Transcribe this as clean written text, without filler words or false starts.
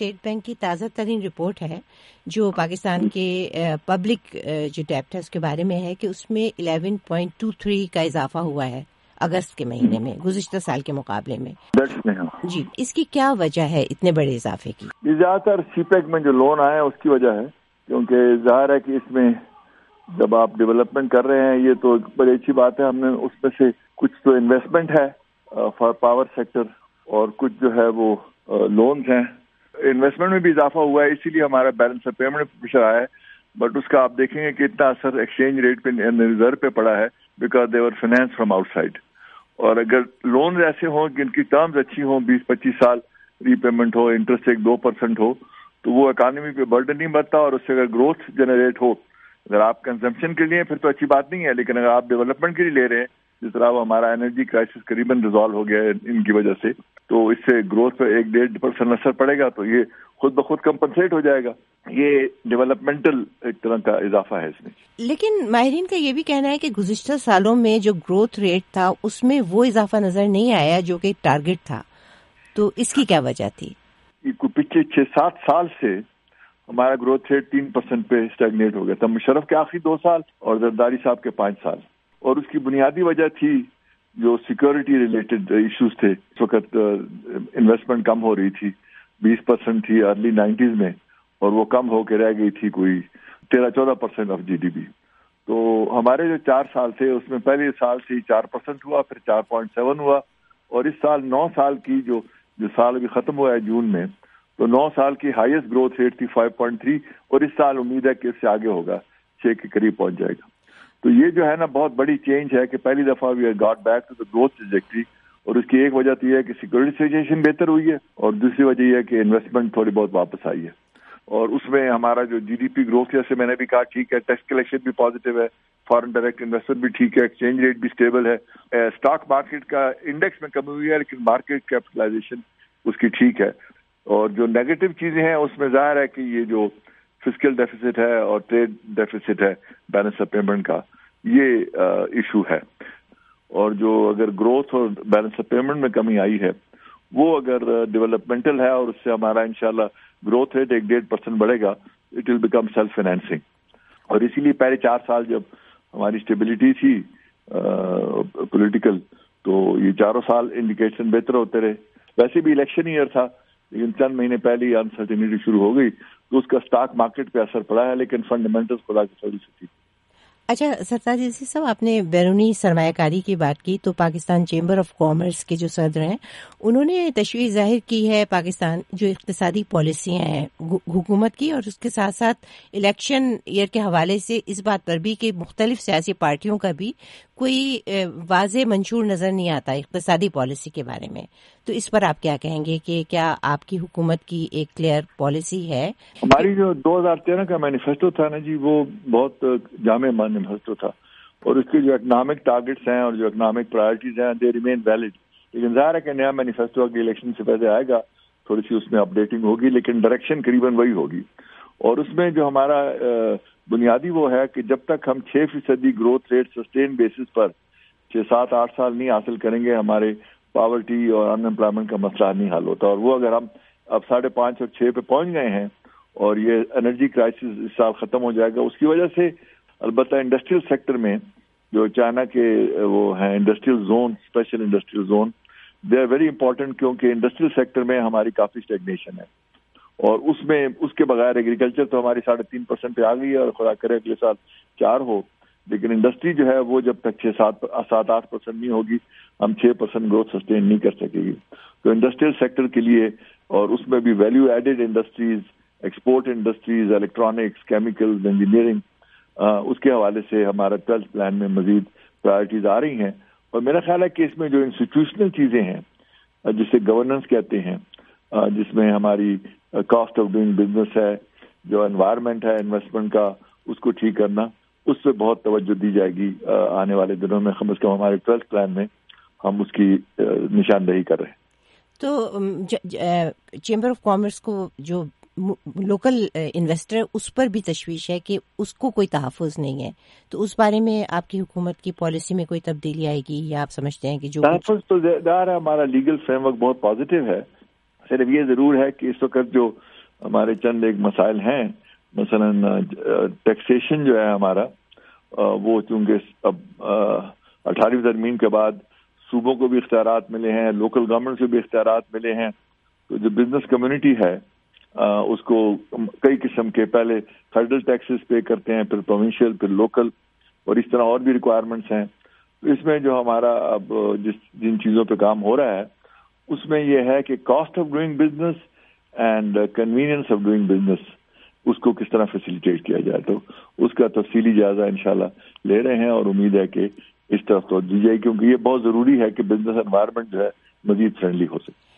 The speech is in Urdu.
اسٹیٹ بینک کی تازہ ترین رپورٹ ہے جو پاکستان کے پبلک جو ڈیپٹ ہے اس کے بارے میں ہے کہ اس میں 11.23 کا اضافہ ہوا ہے اگست کے مہینے میں گزشتہ سال کے مقابلے میں. جی اس کی کیا وجہ ہے اتنے بڑے اضافے کی؟ زیادہ تر سی پیک میں جو لون آئے ہیں اس کی وجہ ہے، کیونکہ ظاہر ہے کہ اس میں جب آپ ڈیولپمنٹ کر رہے ہیں یہ تو بڑی اچھی بات ہے. ہم نے اس میں سے کچھ تو انویسٹمنٹ ہے فار پاور سیکٹر اور کچھ جو ہے وہ لونز ہیں. انویسٹمنٹ میں بھی اضافہ ہوا ہے، اسی لیے ہمارا بیلنس آف پیمنٹ پریشر آیا ہے. بٹ اس کا آپ دیکھیں گے کہ اتنا اثر ایکسچینج ریٹ پہ ریزرو پہ پڑا ہے because they were finance from outside. اور اگر لونز ایسے ہوں جن کی ٹرمز اچھی ہوں، 20-25 سال ری پیمنٹ ہو، انٹرسٹ ایک 2% ہو، تو وہ اکانومی پہ برڈن نہیں بنتا. اور اس سے اگر گروتھ جنریٹ ہو، اگر آپ کنزمپشن کے لیے پھر تو اچھی بات نہیں ہے، لیکن اگر آپ ڈیولپمنٹ کے لیے لے رہے ہیں جس طرح وہ ہمارا انرجی کرائسس قریباً ریزالو ہو گیا ہے ان کی وجہ سے، تو اس سے گروتھ پہ 1-1.5% اثر پڑے گا، تو یہ خود بخود کمپنسیٹ ہو جائے گا. یہ ڈیولپمنٹل ایک طرح کا اضافہ ہے اس میں. لیکن ماہرین کا یہ بھی کہنا ہے کہ گزشتہ سالوں میں جو گروتھ ریٹ تھا اس میں وہ اضافہ نظر نہیں آیا جو کہ ٹارگٹ تھا، تو اس کی کیا وجہ تھی؟ پچھلے 6-7 سال سے ہمارا گروتھ ریٹ 3% پہ اسٹیگنیٹ ہو گیا تھا. مشرف کے آخری 2 سال اور زرداری صاحب کے 5 سال. اور اس کی بنیادی وجہ تھی جو سیکورٹی ریلیٹڈ ایشوز تھے. اس وقت انویسٹمنٹ کم ہو رہی تھی، 20% تھی ارلی 90s میں، اور وہ کم ہو کے رہ گئی تھی کوئی 13-14% آف GDP. تو ہمارے جو 4 سال تھے اس میں پہلے سال سے 4% ہوا، پھر 4.7 ہوا، اور اس سال 9 سال کی جو سال ابھی ختم ہوا ہے جون میں، تو 9 سال کی ہائیسٹ گروتھ ریٹ تھی 5.3، اور اس سال امید ہے کہ اس سے آگے ہوگا، 6 کے قریب پہنچ جائے گا. تو یہ جو ہے نا بہت بڑی چینج ہے کہ پہلی دفعہ we have got back to the growth trajectory. اور اس کی ایک وجہ تو یہ ہے کہ سیکورٹی سچویشن بہتر ہوئی ہے، اور دوسری وجہ یہ ہے کہ انویسٹمنٹ تھوڑی بہت واپس آئی ہے. اور اس میں ہمارا جو GDP گروتھ جیسے میں نے بھی کہا ٹھیک ہے، ٹیکس کلیکشن بھی پازیٹیو ہے، فارن ڈائریکٹ انویسٹمنٹ بھی ٹھیک ہے، ایکسچینج ریٹ بھی اسٹیبل ہے. اسٹاک مارکیٹ کا انڈیکس میں کمی ہوئی ہے لیکن مارکیٹ کیپٹلائزیشن اس کی ٹھیک ہے. اور جو نیگیٹو چیزیں ہیں اس میں ظاہر ہے کہ یہ جو فسکل ڈیفیسٹ ہے اور ٹریڈ ڈیفیسٹ ہے بیلنس آف پیمنٹ کا، یہ ایشو ہے. اور جو اگر گروتھ اور بیلنس آف پیمنٹ میں کمی آئی ہے وہ اگر ڈیولپمنٹل ہے اور اس سے ہمارا انشاءاللہ گروتھ ریٹ 1-1.5% بڑھے گا، it will become self financing. اور اسی لیے پہلے 4 سال جب ہماری اسٹیبلٹی تھی پولیٹیکل، تو یہ 4 سال انڈیکیشن بہتر ہوتے رہے. ویسے بھی الیکشن ایئر تھا لیکن چند مہینے پہلے ہی انسرٹینٹی شروع ہو گئی تو اس کا اسٹاک مارکیٹ پہ اثر پڑا ہے، لیکن فنڈامنٹلز خدا کی فضل سے تھی. اچھا سرتاج عزیز صاحب، آپ نے بیرونی سرمایہ کاری کی بات کی تو پاکستان چیمبر آف کامرس کے جو صدر ہیں انہوں نے تشویش ظاہر کی ہے پاکستان جو اقتصادی پالیسیاں ہیں حکومت کی، اور اس کے ساتھ ساتھ الیکشن ایئر کے حوالے سے اس بات پر بھی کہ مختلف سیاسی پارٹیوں کا بھی کوئی واضح منشور نظر نہیں آتا اقتصادی پالیسی کے بارے میں. تو اس پر آپ کیا کہیں گے کہ کیا آپ کی حکومت کی ایک کلیئر پالیسی ہے؟ ہماری جو 2013 کا مینیفیسٹو تھا نا جی، وہ بہت جامع مینیفیسٹو تھا، اور اس کے جو اکنامک ٹارگٹس ہیں اور جو اکنامک پرائرٹیز ہیں دے ریمین ویلڈ. لیکن ظاہر ہے کہ نیا مینیفیسٹو کے الیکشن سے پہلے آئے گا، تھوڑی سی اس میں اپڈیٹنگ ہوگی، لیکن ڈائریکشن قریباً وہی ہوگی. اور اس میں جو ہمارا بنیادی وہ ہے کہ جب تک ہم 6% گروتھ ریٹ سسٹین بیسس پر 6-7-8 سال نہیں حاصل کریں گے، ہمارے پاورٹی اور ان امپلائمنٹ کا مسئلہ نہیں حل ہوتا. اور وہ اگر ہم اب 5.5 اور 6 پہ پہنچ گئے ہیں اور یہ انرجی کرائسس اس سال ختم ہو جائے گا، اس کی وجہ سے البتہ انڈسٹریل سیکٹر میں جو چائنا کے وہ ہیں industrial zone, special industrial zone, they are very important, کیونکہ انڈسٹریل سیکٹر میں ہماری کافی اسٹیگنیشن ہے. اور اس میں اس کے بغیر ایگریکلچر تو ہماری 3.5% پہ آ گئی ہے اور خدا کرے اگلے سال 4 ہو، لیکن انڈسٹری جو ہے وہ جب تک 7-8% نہیں ہوگی ہم 6% گروتھ سسٹین نہیں کر سکے گی. تو انڈسٹریل سیکٹر کے لیے، اور اس میں بھی value added industries, export industries, electronics, chemicals, engineering, اس کے حوالے سے ہمارا 12th پلان میں مزید پرائرٹیز آ رہی ہیں. اور میرا خیال ہے کہ اس میں جو انسٹیٹیوشنل چیزیں ہیں جسے گورننس کہتے ہیں، جس میں ہماری کاسٹ آف ڈوئنگ بزنس ہے، جو انوائرمنٹ ہے انویسٹمنٹ کا، اس کو ٹھیک کرنا، اس پہ بہت توجہ دی جائے گی آنے والے دنوں میں. کم از کم ہمارے 12th پلان میں ہم اس کی نشاندہی کر رہے ہیں. تو چیمبر آف کامرس کو جو لوکل انویسٹر اس پر بھی تشویش ہے کہ اس کو کوئی تحفظ نہیں ہے، تو اس بارے میں آپ کی حکومت کی پالیسی میں کوئی تبدیلی آئے گی یا آپ سمجھتے ہیں کہ جو تحفظ تو دار ہے؟ ہمارا لیگل فریم ورک بہت پازیٹیو ہے. صرف یہ ضرور ہے کہ اس وقت جو ہمارے چند ایک مسائل ہیں، مثلاً ٹیکسیشن جو ہے ہمارا، وہ چونکہ اب 18ویں ترمیم کے بعد صوبوں کو بھی اختیارات ملے ہیں، لوکل گورنمنٹ سے بھی اختیارات ملے ہیں، تو جو بزنس کمیونٹی ہے اس کو کئی قسم کے پہلے فیڈرل ٹیکسز پے کرتے ہیں، پھر پروونشل، پھر لوکل، اور اس طرح اور بھی ریکوائرمنٹس ہیں۔ تو اس میں جو ہمارا اب جن چیزوں پہ کام ہو رہا ہے اس میں یہ ہے کہ cost of doing business and convenience of doing business, اس کو کس طرح فیسیلیٹیٹ کیا جائے، تو اس کا تفصیلی جائزہ انشاءاللہ لے رہے ہیں، اور امید ہے کہ اس طرف توجہ دی جائے، کیونکہ یہ بہت ضروری ہے کہ بزنس انوائرمنٹ جو ہے مزید فرینڈلی ہو سکے۔